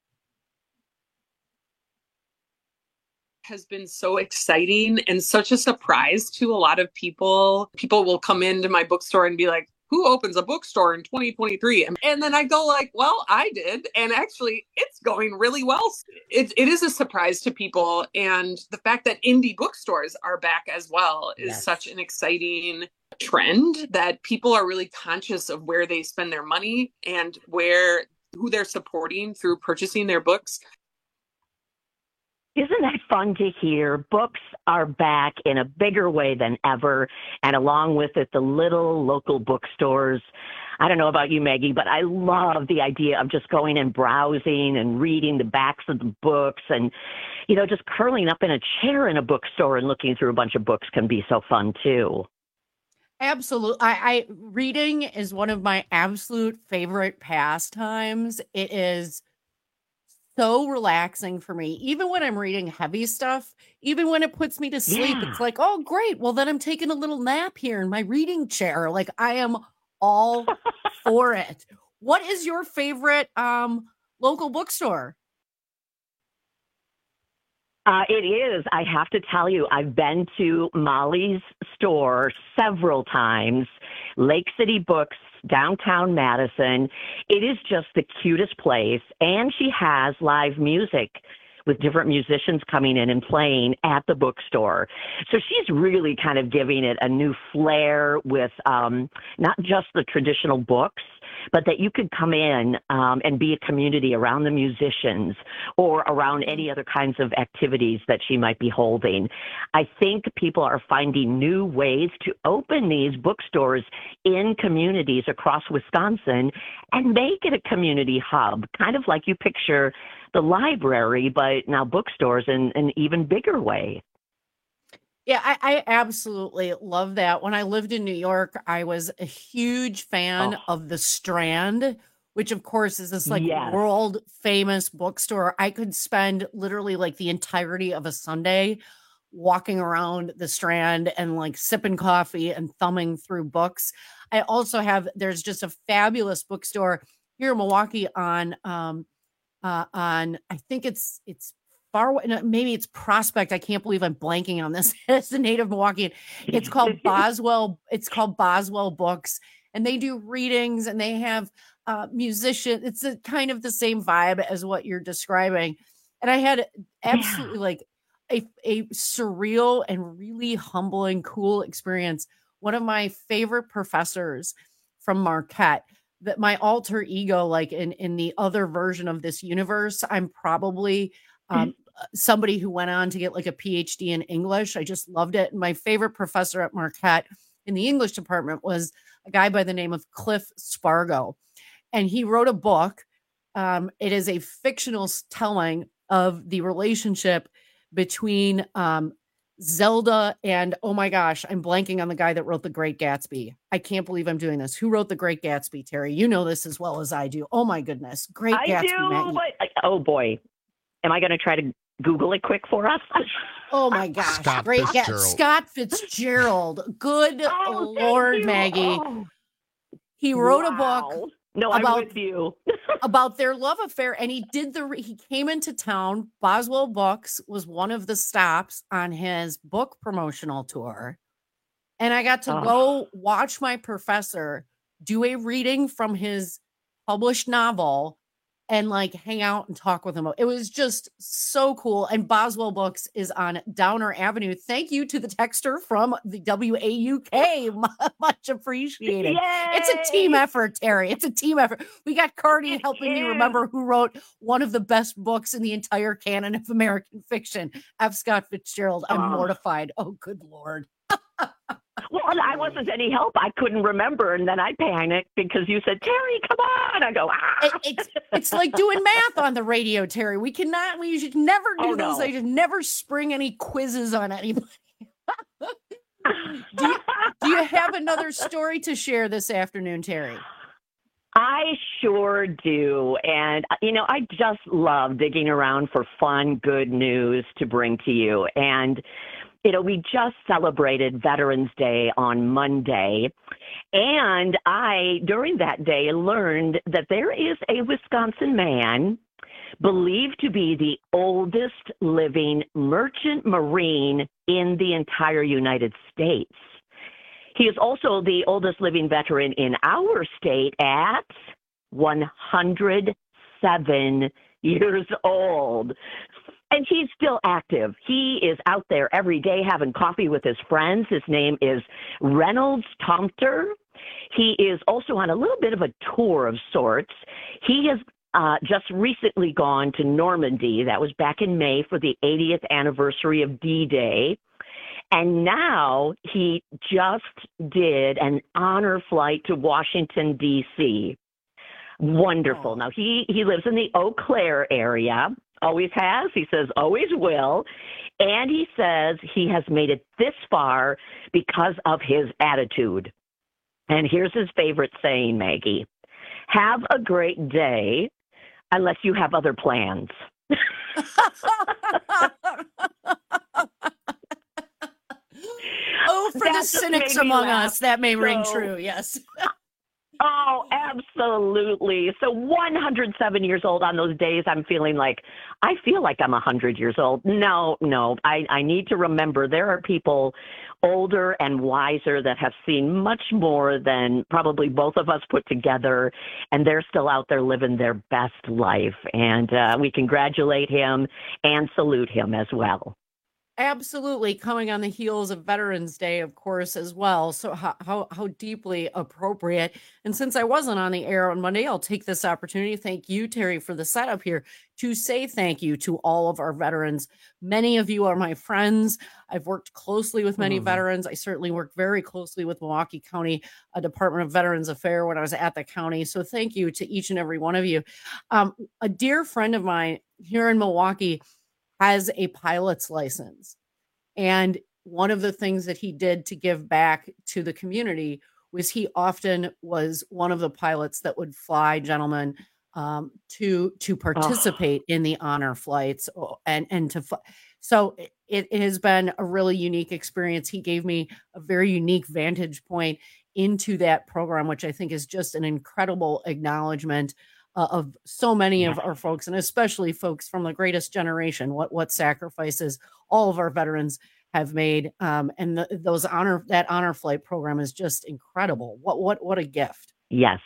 Has been so exciting and such a surprise to a lot of people. People will come into my bookstore and be like, who opens a bookstore in twenty twenty-three? And, and then I go like, well, I did. And actually, it's going really well. It, it is a surprise to people. And the fact that indie bookstores are back as well is Yes. such an exciting trend that people are really conscious of where they spend their money and where who they're supporting through purchasing their books. Isn't that fun to hear? Books are back in a bigger way than ever, and along with it, the little local bookstores. I don't know about you, Maggie, but I love the idea of just going and browsing and reading the backs of the books and, you know, just curling up in a chair in a bookstore and looking through a bunch of books can be so fun, too. Absolutely. I, I reading is one of my absolute favorite pastimes. It is so relaxing for me. Even when I'm reading heavy stuff, even when it puts me to sleep, Yeah. it's like, oh, great. Well, then I'm taking a little nap here in my reading chair. Like I am all for it. What is your favorite um, local bookstore? Uh, it is. I have to tell you, I've been to Molly's store several times, Lake City Books, downtown Madison. It is just the cutest place. And she has live music with different musicians coming in and playing at the bookstore. So she's really kind of giving it a new flair with um, not just the traditional books, but that you could come in um, and be a community around the musicians or around any other kinds of activities that she might be holding. I think people are finding new ways to open these bookstores in communities across Wisconsin and make it a community hub, kind of like you picture the library, but now bookstores in an even bigger way. Yeah, I, I absolutely love that. When I lived in New York, I was a huge fan Oh. of the Strand, which of course is this like Yes. world famous bookstore. I could spend literally like the entirety of a Sunday walking around the Strand and like sipping coffee and thumbing through books. I also have, there's just a fabulous bookstore here in Milwaukee on, um, uh, on, I think it's, it's far away, no, maybe it's Prospect. I can't believe I'm blanking on this. It's a native Milwaukeean. It's called Boswell. It's called Boswell Books, and they do readings and they have uh, musicians. It's a, kind of the same vibe as what you're describing. And I had absolutely like a, a surreal and really humbling, cool experience. One of my favorite professors from Marquette, that my alter ego, like in, in the other version of this universe, I'm probably um, somebody who went on to get like a P H D in English. I just loved it. And my favorite professor at Marquette in the English department was a guy by the name of Cliff Spargo. And he wrote a book. Um, it is a fictional telling of the relationship between um, Zelda and, oh my gosh, I'm blanking on the guy that wrote The Great Gatsby. I can't believe I'm doing this. Who wrote The Great Gatsby, Terry? You know this as well as I do. Oh my goodness. Great I Gatsby. do, Maggie. but, oh boy. Am I going to try to Google it quick for us? Oh my gosh. Scott Great Gatsby. Fitzgerald. Scott Fitzgerald. Good Oh, thank Lord, you. Maggie. Oh. He wrote a Wow. book No, about- I'm with you. about their love affair, and he did the he came into town. Boswell Books was one of the stops on his book promotional tour, and I got to Oh. go watch my professor do a reading from his published novel and like hang out and talk with him. It was just so cool. And Boswell Books is on Downer Avenue. Thank you to the texter from the W A U K. Much appreciated. Yay! It's a team effort, Terry. It's a team effort. We got Cardi helping me is. remember who wrote one of the best books in the entire canon of American fiction, F. Scott Fitzgerald. I'm Oh. mortified. Oh, good Lord. Well, I wasn't any help. I couldn't remember, and then I panicked because you said, Terry, come on. I go, ah. It, it's it's like doing math on the radio, Terry. We cannot, we should never do Oh, those. no. I should never spring any quizzes on anybody. do, you, do you have another story to share this afternoon, Terry? I sure do. And, uh, you know, I just love digging around for fun, good news to bring to you. And, you know, we just celebrated Veterans Day on Monday. And I, during that day, learned that there is a Wisconsin man believed to be the oldest living merchant marine in the entire United States. He is also the oldest living veteran in our state at one hundred seven years old. And he's still active. He is out there every day having coffee with his friends. His name is Reynolds Tomter. He is also on a little bit of a tour of sorts. He has uh, just recently gone to Normandy. That was back in May for the eightieth anniversary of D-Day. And now he just did an honor flight to Washington, D C Wonderful. Now, he, he lives in the Eau Claire area, always has. He says always will. And he says he has made it this far because of his attitude. And here's his favorite saying, Maggie. Have a great day unless you have other plans. Oh, for That the just cynics made me among laugh us, that may ring so- true. Yes. Oh, absolutely. So one hundred seven years old on those days, I'm feeling like, I feel like I'm one hundred years old. No, no, I, I need to remember there are people older and wiser that have seen much more than probably both of us put together, and they're still out there living their best life. And uh, we congratulate him and salute him as well. Absolutely, coming on the heels of Veterans Day, of course, as well. So how, how how deeply appropriate. And since I wasn't on the air on Monday, I'll take this opportunity. Thank you, Terry, for the setup here to say thank you to all of our veterans. Many of you are my friends. I've worked closely with many Mhm. veterans. I certainly worked very closely with Milwaukee County uh, Department of Veterans Affairs when I was at the county. So thank you to each and every one of you. Um, a dear friend of mine here in Milwaukee has a pilot's license. And one of the things that he did to give back to the community was he often was one of the pilots that would fly gentlemen um, to to participate in the honor flights o- and and to fl- so it, it has been a really unique experience. He gave me a very unique vantage point into that program, which I think is just an incredible acknowledgement uh, of so many of our folks, and especially folks from the greatest generation, what what sacrifices all of our veterans have made. Um, and the, those honor that honor flight program is just incredible. What what what a gift. Yes.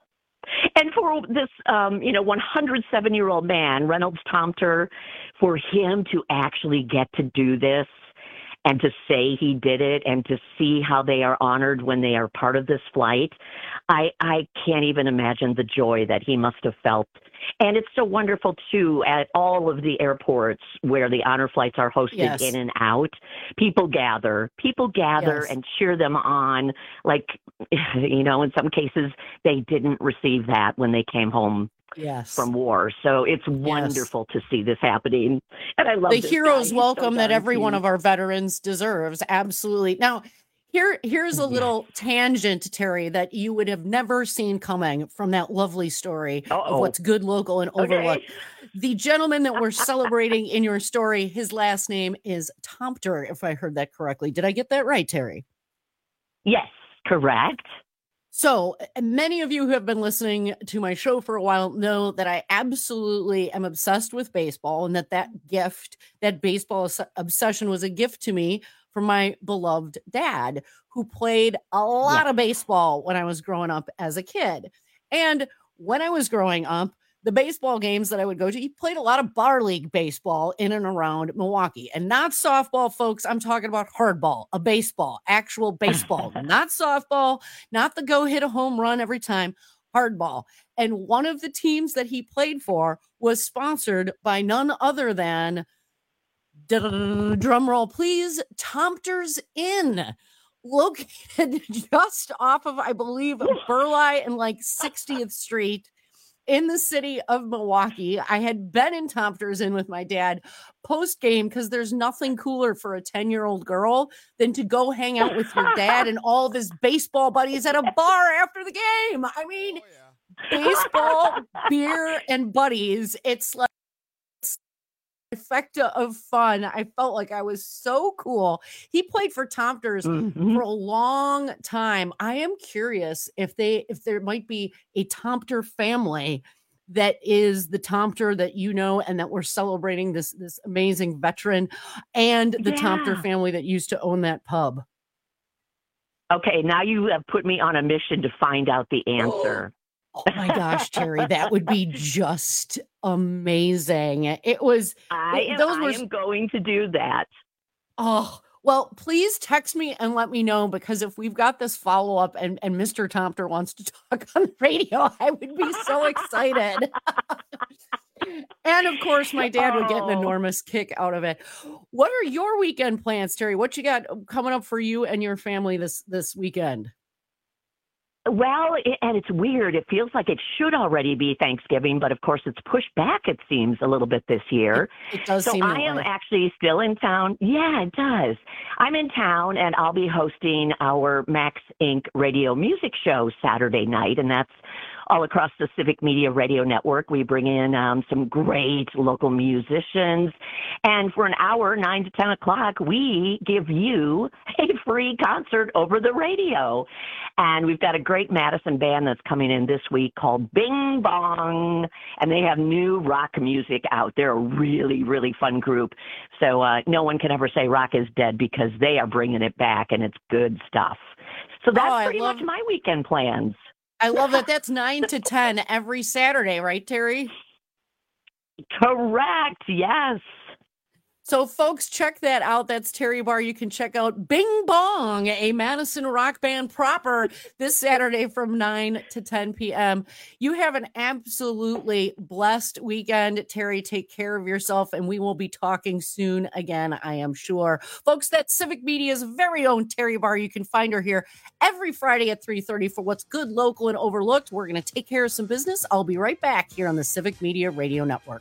And for this, um, you know, one hundred seven year old man, Reynolds Tomter, for him to actually get to do this and to say he did it and to see how they are honored when they are part of this flight, I, I can't even imagine the joy that he must have felt. And it's so wonderful, too, at all of the airports where the honor flights are hosted Yes. in and out. People gather. People gather Yes. and cheer them on. Like, you know, in some cases, they didn't receive that when they came home yes. from war. So it's wonderful yes. to see this happening. And I love the this hero's guy. welcome so that every cute. one of our veterans deserves. Absolutely. Now, here, here's a little yeah. tangent, Terry, that you would have never seen coming from that lovely story Uh-oh. of what's good, local, and overlooked. Okay. The gentleman that we're celebrating in your story, his last name is Tomter, if I heard that correctly. Did I get that right, Terry? Yes, correct. So many of you who have been listening to my show for a while know that I absolutely am obsessed with baseball, and that that gift, that baseball obsession was a gift to me from my beloved dad, who played a lot yeah. of baseball when I was growing up as a kid. And when I was growing up, the baseball games that I would go to, he played a lot of bar league baseball in and around Milwaukee, and not softball, folks. I'm talking about hardball, a baseball, actual baseball, not softball, not the go hit a home run every time, hardball. And one of the teams that he played for was sponsored by none other than, drum roll please, Tomter's Inn, located just off of, I believe, Burleigh and like sixtieth Street. In the city of Milwaukee. I had been in Tomter's Inn with my dad post game, because there's nothing cooler for a ten-year-old girl than to go hang out with your dad and all of his baseball buddies at a bar after the game. I mean, oh, yeah. baseball, beer, and buddies. It's like trifecta of fun. I felt like I was so cool. He played for Tomter's mm-hmm. for a long time. I am curious if they if there might be a Tomter family that is the Tomter that you know, and that we're celebrating this this amazing veteran, and the yeah. Tomter family that used to own that pub. Okay, now you have put me on a mission to find out the answer. Oh my gosh, Terry, that would be just amazing. It was. I am, those were, I am going to do that. Oh, well, please text me and let me know, because if we've got this follow up and, and Mister Tomter wants to talk on the radio, I would be so excited. And of course, my dad would get an enormous kick out of it. What are your weekend plans, Terry? What you got coming up for you and your family this, this weekend? Well, it, and it's weird. It feels like it should already be Thanksgiving, but of course it's pushed back, it seems, a little bit this year. It, it does so seem I am way. actually still in town. Yeah, it does. I'm in town, and I'll be hosting our Max Incorporated radio music show Saturday night, and that's all across the Civic Media Radio Network. We bring in um, some great local musicians. And for an hour, nine to ten o'clock, we give you a free concert over the radio. And we've got a great Madison band that's coming in this week called Bing Bong. And they have new rock music out. They're a really, really fun group. So uh, no one can ever say rock is dead, because they are bringing it back, and it's good stuff. So that's oh, pretty love- much my weekend plans. I love that. That's nine to ten every Saturday, right, Terry? Correct. Yes. So, folks, check that out. That's Terry Barr. You can check out Bing Bong, a Madison rock band proper, this Saturday from nine to ten p.m. You have an absolutely blessed weekend. Terry, take care of yourself, and we will be talking soon again, I am sure. Folks, that's Civic Media's very own Terry Barr. You can find her here every Friday at three thirty for what's good, local, and overlooked. We're going to take care of some business. I'll be right back here on the Civic Media Radio Network.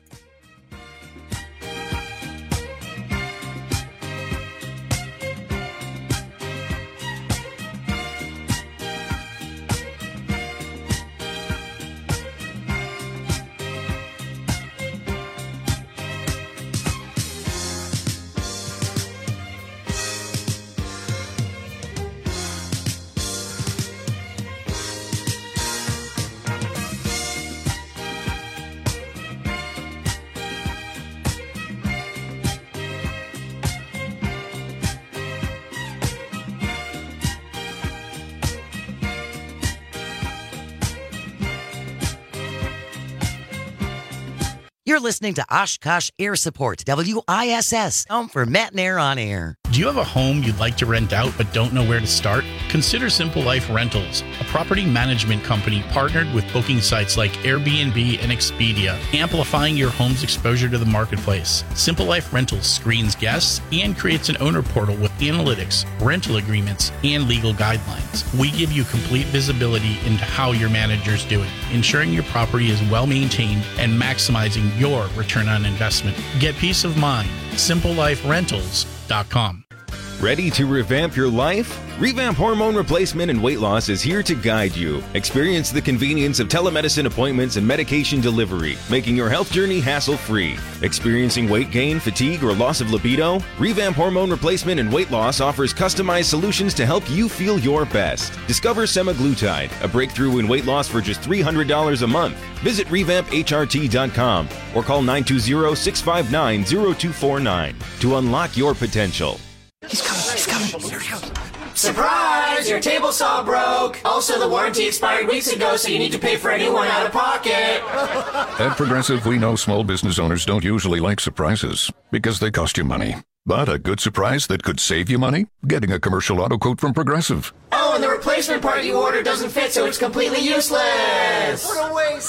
You're listening to Oshkosh Air Support, W I S S, home for Matt and Air on Air. Do you have a home you'd like to rent out but don't know where to start? Consider Simple Life Rentals, a property management company partnered with booking sites like Airbnb and Expedia, amplifying your home's exposure to the marketplace. Simple Life Rentals screens guests and creates an owner portal with analytics, rental agreements, and legal guidelines. We give you complete visibility into how your manager's doing, ensuring your property is well maintained and maximizing your return on investment. Get peace of mind. simple life rentals dot com. Ready to revamp your life? Revamp Hormone Replacement and Weight Loss is here to guide you. Experience the convenience of telemedicine appointments and medication delivery, making your health journey hassle-free. Experiencing weight gain, fatigue, or loss of libido? Revamp Hormone Replacement and Weight Loss offers customized solutions to help you feel your best. Discover semaglutide, a breakthrough in weight loss for just three hundred dollars a month. Visit revamp h r t dot com or call nine two zero, six five nine, zero two four nine to unlock your potential. He's coming, he's coming. Here he comes. Surprise! Your table saw broke. Also, the warranty expired weeks ago, so you need to pay for a new one out of pocket. At Progressive, we know small business owners don't usually like surprises because they cost you money. But a good surprise that could save you money? Getting a commercial auto quote from Progressive. Oh, and the replacement part you ordered doesn't fit, so it's completely useless. What a waste.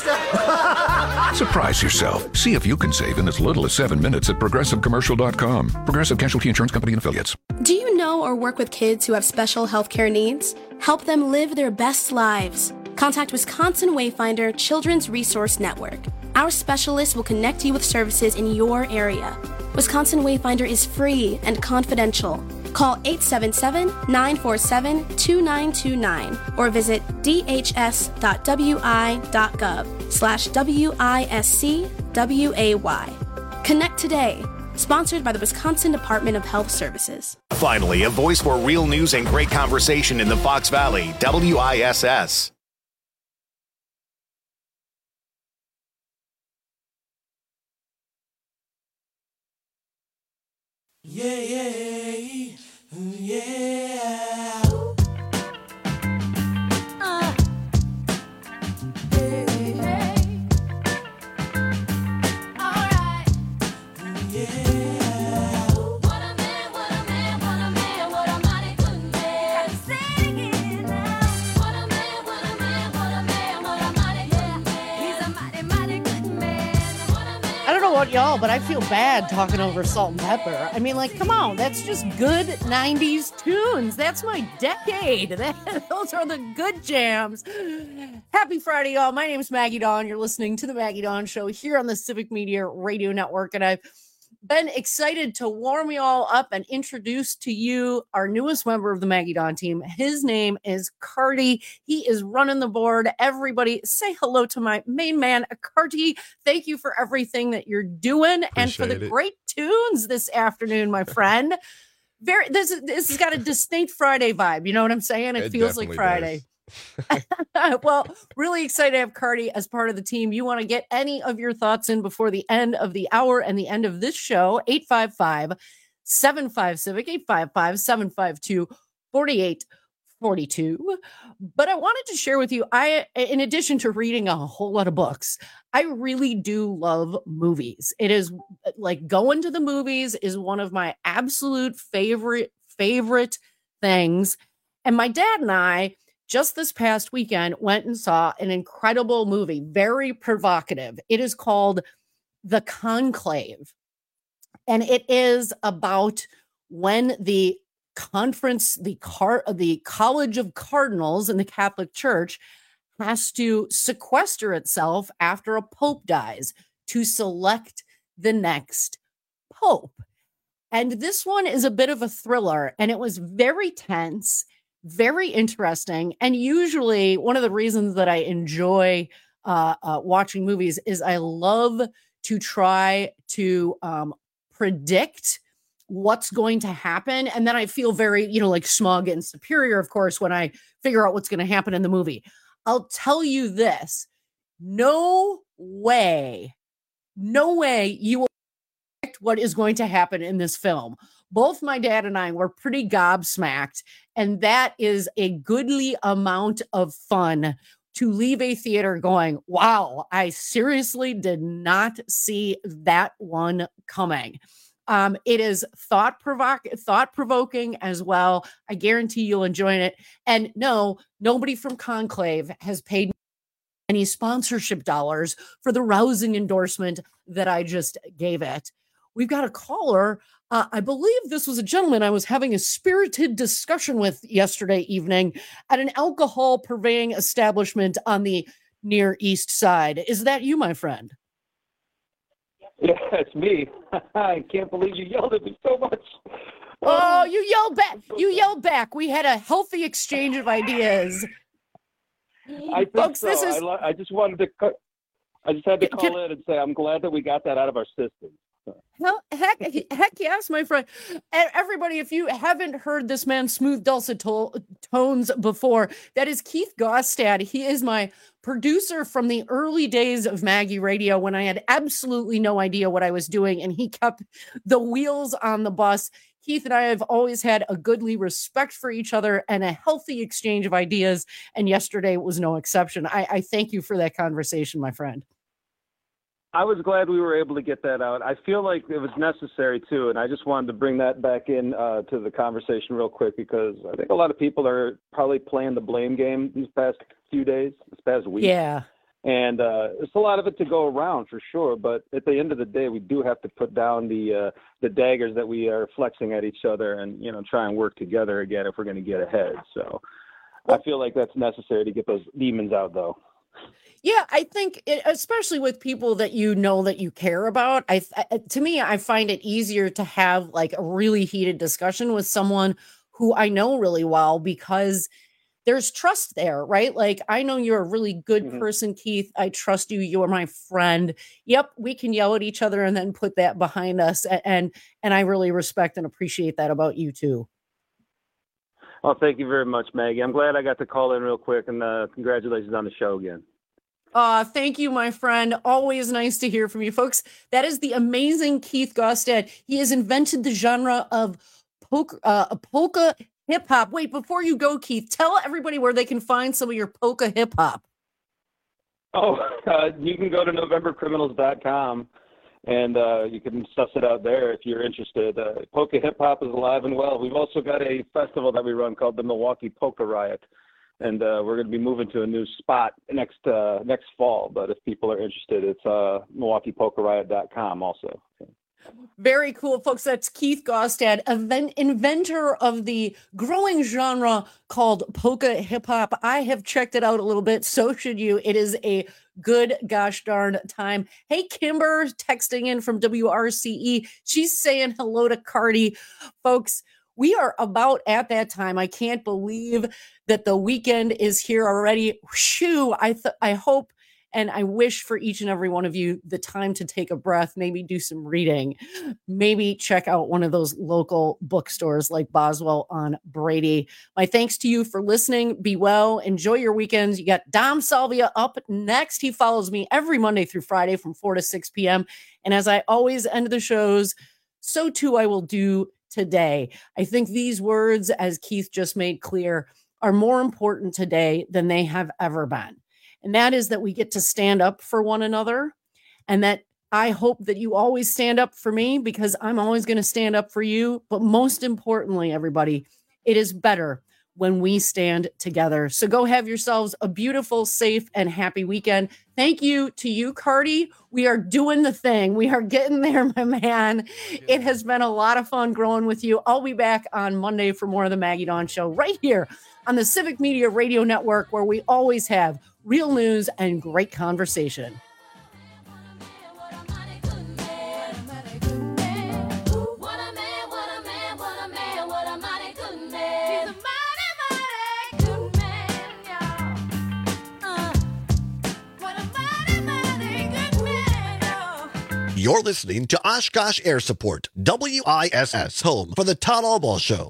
Surprise yourself. See if you can save in as little as seven minutes at progressive commercial dot com. Progressive Casualty Insurance Company and Affiliates. Do you know or work with kids who have special health care needs? Help them live their best lives. Contact Wisconsin Wayfinder Children's Resource Network. Our specialists will connect you with services in your area. Wisconsin Wayfinder is free and confidential. Call eight seven seven, nine four seven, two nine two nine or visit d h s dot w i dot gov slash W I S C W A Y. Connect today. Sponsored by the Wisconsin Department of Health Services. Finally, a voice for real news and great conversation in the Fox Valley, W I S S. Yeah, yeah, yeah. Uh. Hey, hey. All right. Yeah. What a man, what a man, what a man, what a mighty good man. Sing it now. What a man, what a man, what a man, what a mighty good man. He's a mighty, mighty good man. I don't know about y'all, but I feel bad talking over Salt and Pepper. I mean, like, come on, that's just good nineties tunes. That's my decade. That, those are the good jams. Happy Friday, y'all. My name is Maggie Dawn. You're listening to the Maggie Dawn Show here on the Civic Media Radio Network, and I've been excited to warm you all up and introduce to you our newest member of the Maggie Dawn team. His name is Carty. He is running the board. Everybody say hello to my main man, Carty. Thank you for everything that you're doing. Appreciate and for the it. Great tunes this afternoon, my friend. Very this, this has got a distinct Friday vibe. You know what I'm saying? It, it feels like Friday. Well, really excited to have Carty as part of the team. You want to get any of your thoughts in before the end of the hour and the end of this show, eight five five, seven five Civic, eight five five, seven five two, four eight four two. But I wanted to share with you, I, in addition to reading a whole lot of books, I really do love movies. It is like going to the movies is one of my absolute favorite, favorite things. And my dad and I, just this past weekend, went and saw an incredible movie, very provocative. It is called The Conclave. And it is about when the conference, the car, the College of Cardinals in the Catholic Church has to sequester itself after a pope dies to select the next pope. And this one is a bit of a thriller, and it was very tense, very interesting. And usually one of the reasons that I enjoy uh, uh, watching movies is I love to try to um, predict what's going to happen. And then I feel very, you know, like smug and superior, of course, when I figure out what's going to happen in the movie. I'll tell you this, no way, no way you will predict what is going to happen in this film. Both my dad and I were pretty gobsmacked, and that is a goodly amount of fun to leave a theater going, wow, I seriously did not see that one coming. Um, it is thought provoc- thought provoking as well. I guarantee you'll enjoy it. And no, nobody from Conclave has paid any sponsorship dollars for the rousing endorsement that I just gave it. We've got a caller. Uh, I believe this was a gentleman I was having a spirited discussion with yesterday evening at an alcohol purveying establishment on the Near East Side. Is that you, my friend? Yeah, it's me. I can't believe you yelled at me so much. Oh, you yelled back. You yelled back. We had a healthy exchange of ideas. I think Folks, so. this is- I, lo- I just wanted to. co- I just had to call in and say I'm glad that we got that out of our system. Hell, heck, heck yes, my friend. E- Everybody, if you haven't heard this man's smooth, dulcet to- tones before, that is Keith Gostad. He is my producer from the early days of Maggie Radio when I had absolutely no idea what I was doing, and he kept the wheels on the bus. Keith and I have always had a goodly respect for each other and a healthy exchange of ideas, and yesterday was no exception. I, I thank you for that conversation, my friend. I was glad we were able to get that out. I feel like it was necessary too, and I just wanted to bring that back in uh, to the conversation real quick because I think a lot of people are probably playing the blame game these past few days, this past week. Yeah. And uh, there's a lot of it to go around for sure, but at the end of the day, we do have to put down the uh, the daggers that we are flexing at each other, and you know, try and work together again if we're going to get ahead. So I feel like that's necessary to get those demons out, though. Yeah, I think it, especially with people that you know that you care about, I th- to me, I find it easier to have like a really heated discussion with someone who I know really well because there's trust there, right? Like, I know you're a really good Mhm. person, Keith. I trust you. You're my friend. Yep, we can yell at each other and then put that behind us. a- And and I really respect and appreciate that about you too. Well, thank you very much, Maggie. I'm glad I got to call in real quick, and uh, congratulations on the show again. Uh, thank you, my friend. Always nice to hear from you, folks. That is the amazing Keith Gostad. He has invented the genre of polka, uh, polka hip hop. Wait, before you go, Keith, tell everybody where they can find some of your polka hip hop. Oh, uh, you can go to november criminals dot com, and uh, you can suss it out there if you're interested. Uh, polka hip hop is alive and well. We've also got a festival that we run called the Milwaukee Polka Riot. And uh, we're going to be moving to a new spot next uh, next fall. But if people are interested, it's uh, milwaukee polka riot dot com also. Very cool, folks. That's Keith Gostad, event, inventor of the growing genre called polka hip hop. I have checked it out a little bit. So should you. It is a good gosh darn time. Hey, Kimber, texting in from W R C E. She's saying hello to Cardi. Folks, we are about at that time. I can't believe that the weekend is here already. Shoo! I th- I hope and I wish for each and every one of you the time to take a breath, maybe do some reading, maybe check out one of those local bookstores like Boswell on Brady. My thanks to you for listening. Be well. Enjoy your weekends. You got Dom Salvia up next. He follows me every Monday through Friday from four to six p.m. And as I always end the shows, so too I will do today. I think these words, as Keith just made clear, are more important today than they have ever been. And that is that we get to stand up for one another, and that I hope that you always stand up for me because I'm always going to stand up for you. But most importantly, everybody, it is better when we stand together. So go have yourselves a beautiful, safe, and happy weekend. Thank you to you, Cardi. We are doing the thing. We are getting there, my man. It has been a lot of fun growing with you. I'll be back on Monday for more of the Maggie Dawn Show right here on the Civic Media Radio Network, where we always have real news and great conversation. You're listening to Oshkosh Air Support, W I S S, home for the Todd Albaugh Show.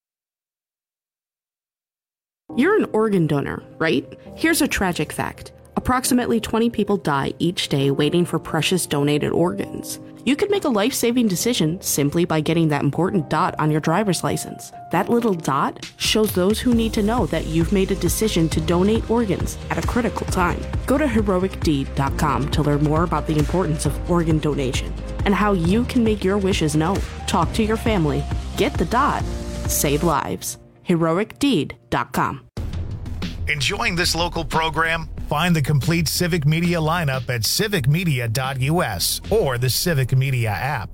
You're an organ donor, right? Here's a tragic fact. Approximately twenty people die each day waiting for precious donated organs. You could make a life-saving decision simply by getting that important dot on your driver's license. That little dot shows those who need to know that you've made a decision to donate organs at a critical time. Go to heroic deed dot com to learn more about the importance of organ donation and how you can make your wishes known. Talk to your family. Get the dot. Save lives. heroic deed dot com. Enjoying this local program? Find the complete Civic Media lineup at civic media dot u s or the Civic Media app.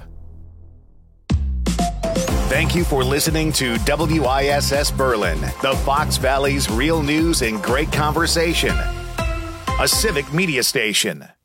Thank you for listening to W I S S Berlin, the Fox Valley's real news and great conversation. A Civic Media station.